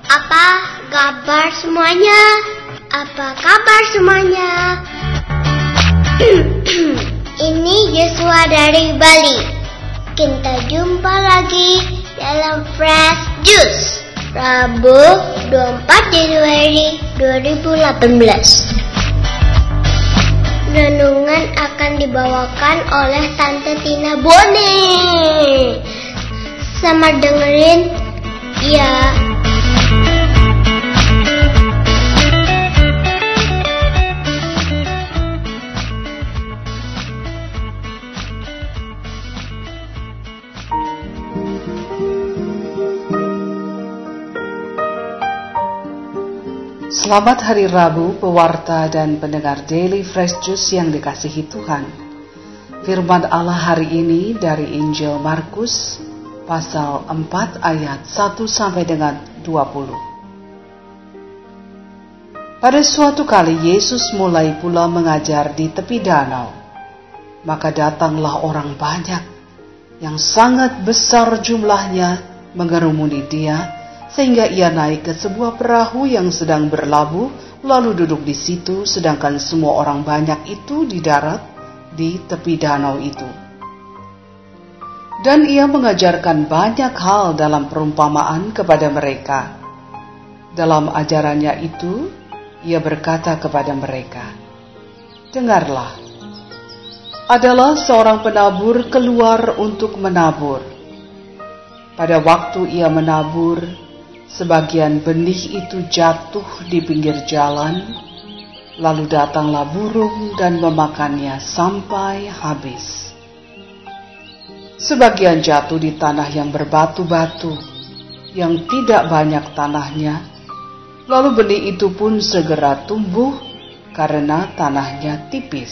Apa kabar semuanya? Apa kabar semuanya? Ini Joshua dari Bali. Kita jumpa lagi dalam Fresh Juice Rabu 24 Januari 2018. Renungan akan dibawakan oleh Tante Tina Bone. Selamat dengerin ya. Selamat hari Rabu, pewarta dan pendengar Daily Fresh Juice yang dikasihi Tuhan. Firman Allah hari ini dari Injil Markus, pasal 4 ayat 1 sampai dengan 20. Pada suatu kali Yesus mulai pula mengajar di tepi danau. Maka datanglah orang banyak, yang sangat besar jumlahnya, mengerumuni dia, sehingga ia naik ke sebuah perahu yang sedang berlabuh, lalu duduk di situ, sedangkan semua orang banyak itu di darat di tepi danau itu. Dan ia mengajarkan banyak hal dalam perumpamaan kepada mereka. Dalam ajarannya itu, ia berkata kepada mereka, "Dengarlah, adalah seorang penabur keluar untuk menabur. Pada waktu ia menabur, sebagian benih itu jatuh di pinggir jalan, lalu datanglah burung dan memakannya sampai habis. Sebagian jatuh di tanah yang berbatu-batu, yang tidak banyak tanahnya, lalu benih itu pun segera tumbuh karena tanahnya tipis.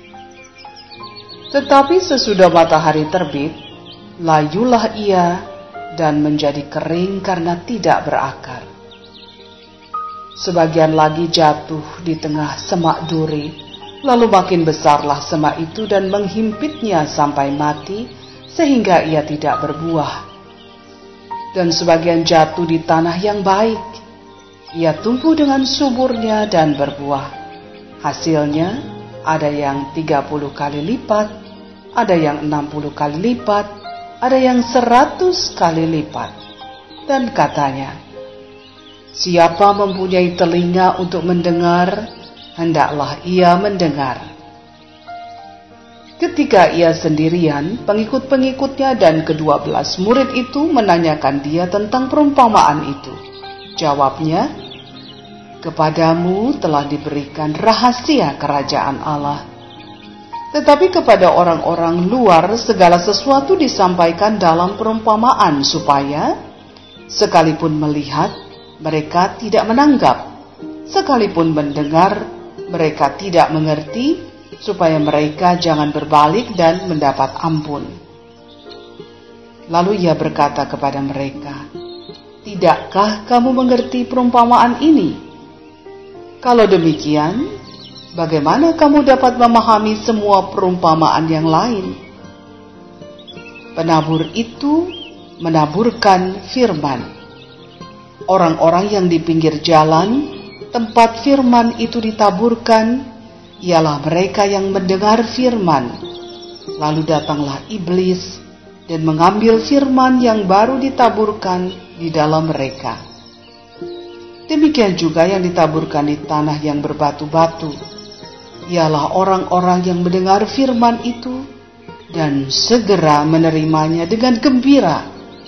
Tetapi sesudah matahari terbit, layulah ia dan menjadi kering karena tidak berakar. Sebagian lagi jatuh di tengah semak duri, lalu makin besarlah semak itu dan menghimpitnya sampai mati, sehingga ia tidak berbuah. Dan sebagian jatuh di tanah yang baik, ia tumbuh dengan suburnya dan berbuah. Hasilnya ada yang 30 kali lipat, ada yang 60 kali lipat, ada yang 100 kali lipat." Dan katanya, "Siapa mempunyai telinga untuk mendengar, hendaklah ia mendengar." Ketika ia sendirian, pengikut-pengikutnya dan ke-12 murid itu menanyakan dia tentang perumpamaan itu. Jawabnya, "Kepadamu telah diberikan rahasia kerajaan Allah. Tetapi kepada orang-orang luar segala sesuatu disampaikan dalam perumpamaan, supaya sekalipun melihat, mereka tidak menanggap, sekalipun mendengar, mereka tidak mengerti, supaya mereka jangan berbalik dan mendapat ampun." Lalu ia berkata kepada mereka, "Tidakkah kamu mengerti perumpamaan ini? Kalau demikian, bagaimana kamu dapat memahami semua perumpamaan yang lain? Penabur itu menaburkan firman. Orang-orang yang di pinggir jalan, tempat firman itu ditaburkan, ialah mereka yang mendengar firman. Lalu datanglah iblis dan mengambil firman yang baru ditaburkan di dalam mereka. Demikian juga yang ditaburkan di tanah yang berbatu-batu, ialah orang-orang yang mendengar firman itu dan segera menerimanya dengan gembira.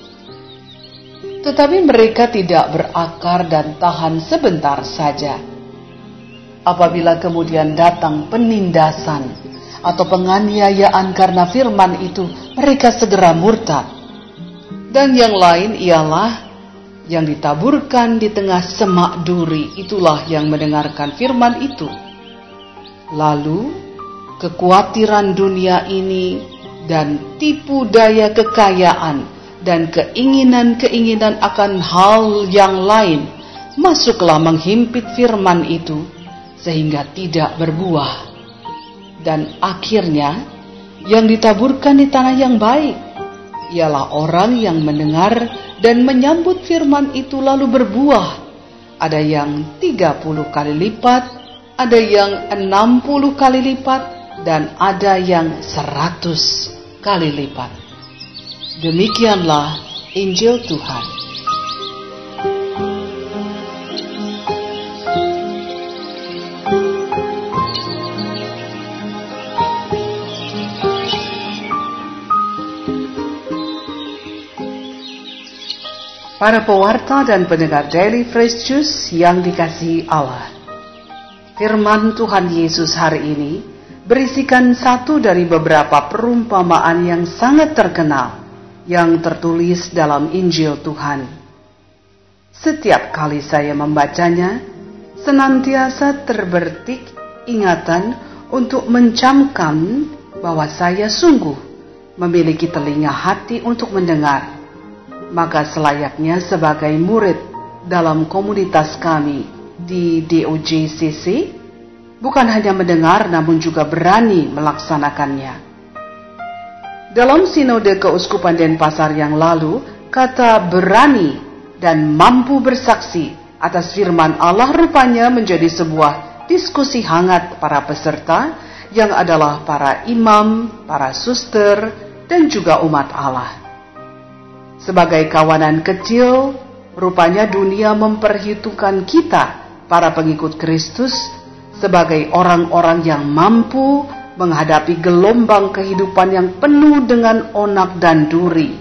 Tetapi mereka tidak berakar dan tahan sebentar saja. Apabila kemudian datang penindasan atau penganiayaan karena firman itu, mereka segera murtad. Dan yang lain ialah yang ditaburkan di tengah semak duri, itulah yang mendengarkan firman itu. Lalu kekhawatiran dunia ini dan tipu daya kekayaan dan keinginan-keinginan akan hal yang lain masuklah menghimpit firman itu, sehingga tidak berbuah. Dan akhirnya yang ditaburkan di tanah yang baik, ialah orang yang mendengar dan menyambut firman itu lalu berbuah. Ada yang 30 kali lipat, ada yang 60 kali lipat, dan ada yang 100 kali lipat. Demikianlah Injil Tuhan. Para pewarta dan pendengar Daily Fresh Juice yang dikasihi Allah, firman Tuhan Yesus hari ini berisikan satu dari beberapa perumpamaan yang sangat terkenal yang tertulis dalam Injil Tuhan. Setiap kali saya membacanya, senantiasa terbertik ingatan untuk mencamkan bahwa saya sungguh memiliki telinga hati untuk mendengar. Maka selayaknya sebagai murid dalam komunitas kami di DOJCC, bukan hanya mendengar namun juga berani melaksanakannya. Dalam sinode Keuskupan Denpasar yang lalu, kata berani dan mampu bersaksi atas firman Allah rupanya menjadi sebuah diskusi hangat para peserta yang adalah para imam, para suster, dan juga umat Allah. Sebagai kawanan kecil, rupanya dunia memperhitungkan kita, para pengikut Kristus, sebagai orang-orang yang mampu menghadapi gelombang kehidupan yang penuh dengan onak dan duri.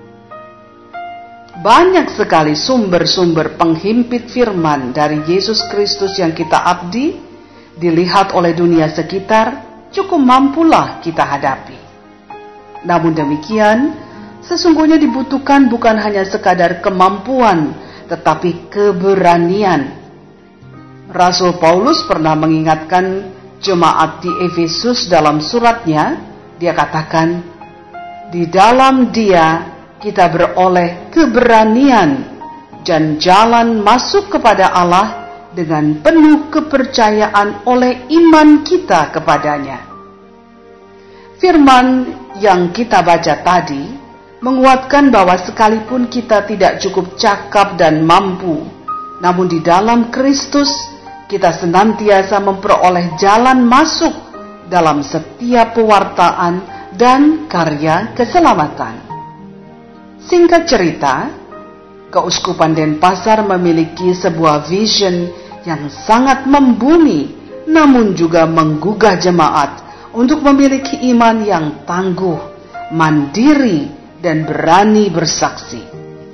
Banyak sekali sumber-sumber penghimpit firman dari Yesus Kristus yang kita abdi, dilihat oleh dunia sekitar, cukup mampulah kita hadapi. Namun demikian, sesungguhnya dibutuhkan bukan hanya sekadar kemampuan, tetapi keberanian. Rasul Paulus pernah mengingatkan jemaat di Efesus dalam suratnya. Dia katakan, di dalam Dia kita beroleh keberanian dan jalan masuk kepada Allah dengan penuh kepercayaan oleh iman kita kepadanya. Firman yang kita baca tadi menguatkan bahwa sekalipun kita tidak cukup cakap dan mampu, namun di dalam Kristus kita senantiasa memperoleh jalan masuk dalam setiap pewartaan dan karya keselamatan. Singkat cerita, Keuskupan Denpasar memiliki sebuah vision yang sangat membumi, namun juga menggugah jemaat untuk memiliki iman yang tangguh, mandiri, dan berani bersaksi.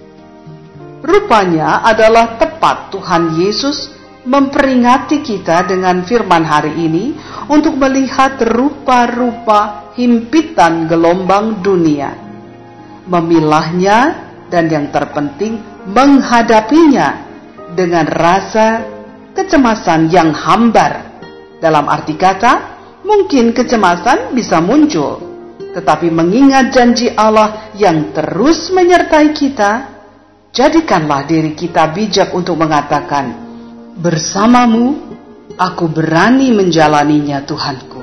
Rupanya adalah tepat Tuhan Yesus memperingati kita dengan firman hari ini untuk melihat rupa-rupa himpitan gelombang dunia, memilahnya, dan yang terpenting menghadapinya dengan rasa kecemasan yang hambar. Dalam arti kata, mungkin kecemasan bisa muncul, tetapi mengingat janji Allah yang terus menyertai kita, jadikanlah diri kita bijak untuk mengatakan, bersamamu aku berani menjalaninya Tuhanku.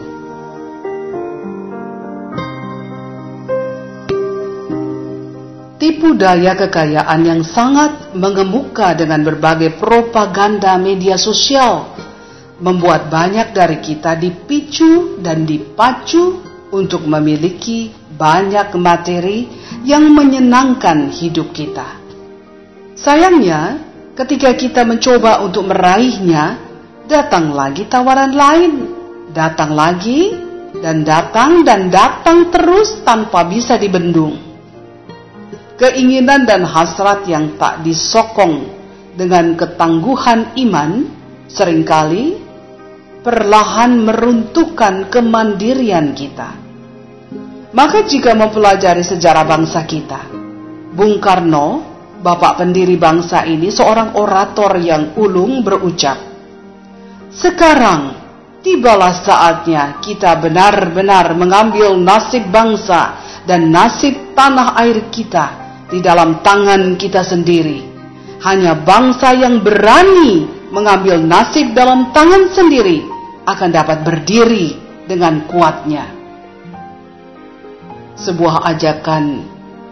Tipu daya kekayaan yang sangat mengemuka dengan berbagai propaganda media sosial membuat banyak dari kita dipicu dan dipacu untuk memiliki banyak materi yang menyenangkan hidup kita. Sayangnya, ketika kita mencoba untuk meraihnya, datang lagi tawaran lain, datang lagi, dan datang terus tanpa bisa dibendung. Keinginan dan hasrat yang tak disokong dengan ketangguhan iman seringkali perlahan meruntuhkan kemandirian kita. Maka jika mempelajari sejarah bangsa kita, Bung Karno, bapak pendiri bangsa ini, seorang orator yang ulung berucap, sekarang tibalah saatnya kita benar-benar mengambil nasib bangsa dan nasib tanah air kita di dalam tangan kita sendiri. Hanya bangsa yang berani mengambil nasib dalam tangan sendiri akan dapat berdiri dengan kuatnya. Sebuah ajakan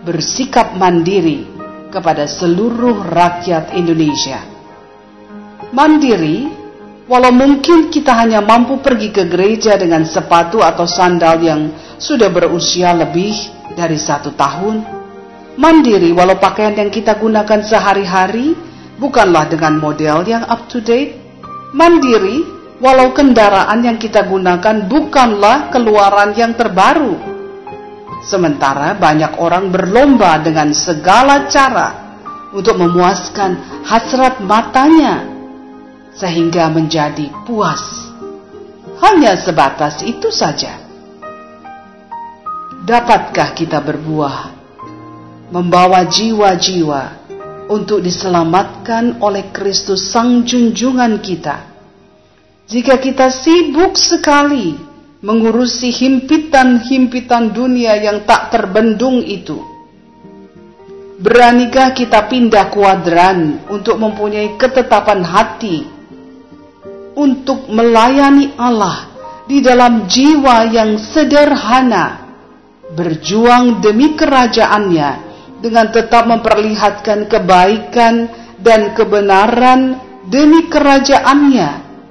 bersikap mandiri kepada seluruh rakyat Indonesia. Mandiri, walau mungkin kita hanya mampu pergi ke gereja dengan sepatu atau sandal yang sudah berusia lebih dari 1 tahun. Mandiri, walau pakaian yang kita gunakan sehari-hari bukanlah dengan model yang up to date. Mandiri, walau kendaraan yang kita gunakan bukanlah keluaran yang terbaru. Sementara banyak orang berlomba dengan segala cara untuk memuaskan hasrat matanya, sehingga menjadi puas. Hanya sebatas itu saja. Dapatkah kita berbuah, membawa jiwa-jiwa untuk diselamatkan oleh Kristus Sang Junjungan kita, jika kita sibuk sekali mengurusi himpitan-himpitan dunia yang tak terbendung itu? Beranikah kita pindah kuadran untuk mempunyai ketetapan hati untuk melayani Allah di dalam jiwa yang sederhana, berjuang demi kerajaannya dengan tetap memperlihatkan kebaikan dan kebenaran demi kerajaannya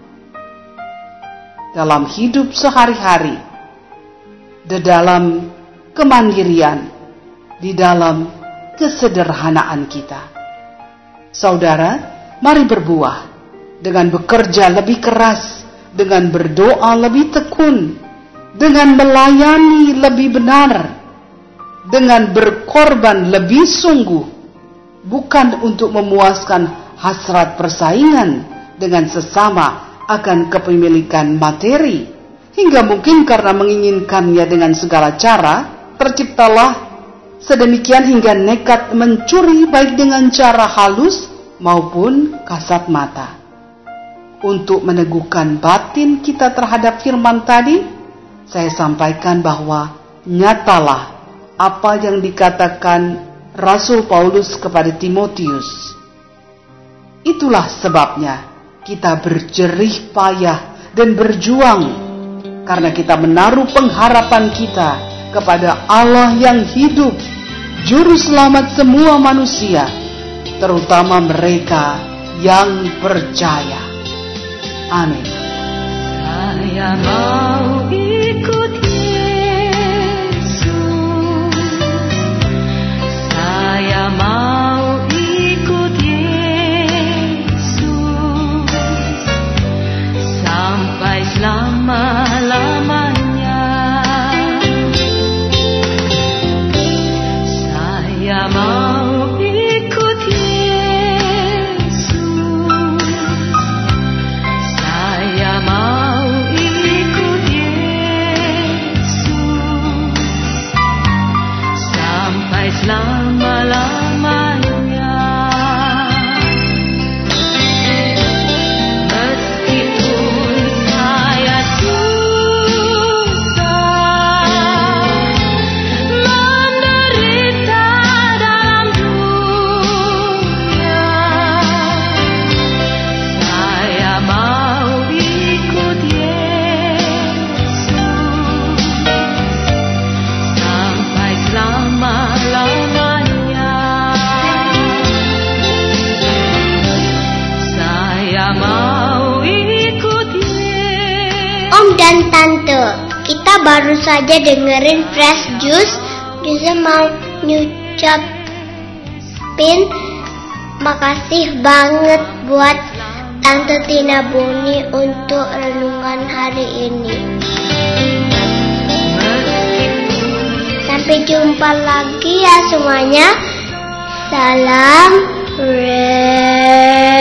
dalam hidup sehari-hari, di dalam kemandirian, di dalam kesederhanaan kita? Saudara, mari berbuah dengan bekerja lebih keras, dengan berdoa lebih tekun, dengan melayani lebih benar, dengan berkorban lebih sungguh, bukan untuk memuaskan hasrat persaingan dengan sesama akan kepemilikan materi, hingga mungkin karena menginginkannya dengan segala cara, terciptalah sedemikian hingga nekat mencuri baik dengan cara halus maupun kasat mata. Untuk meneguhkan batin kita terhadap firman tadi, saya sampaikan bahwa nyatalah apa yang dikatakan Rasul Paulus kepada Timotius. Itulah sebabnya kita berjerih payah dan berjuang, karena kita menaruh pengharapan kita kepada Allah yang hidup, Juru Selamat semua manusia, terutama mereka yang percaya. Amin. Saya mau ikut Yesus, saya mau ikut Yesus sampai selama-lamanya. Saya mau ikut Yesus, saya mau ikut Yesus sampai selama-lamanya. Meskipun saya susah menderita dalam dunia, saya mau ikut Yesus sampai selama-lamanya. Saya mau ikut Yesus. Om dan Tante, kita baru saja dengerin Fresh Juice. Juice mau ngucapin makasih banget buat Tante Tina Boni untuk renungan hari ini. Sampai jumpa lagi ya semuanya. Salam Fresh.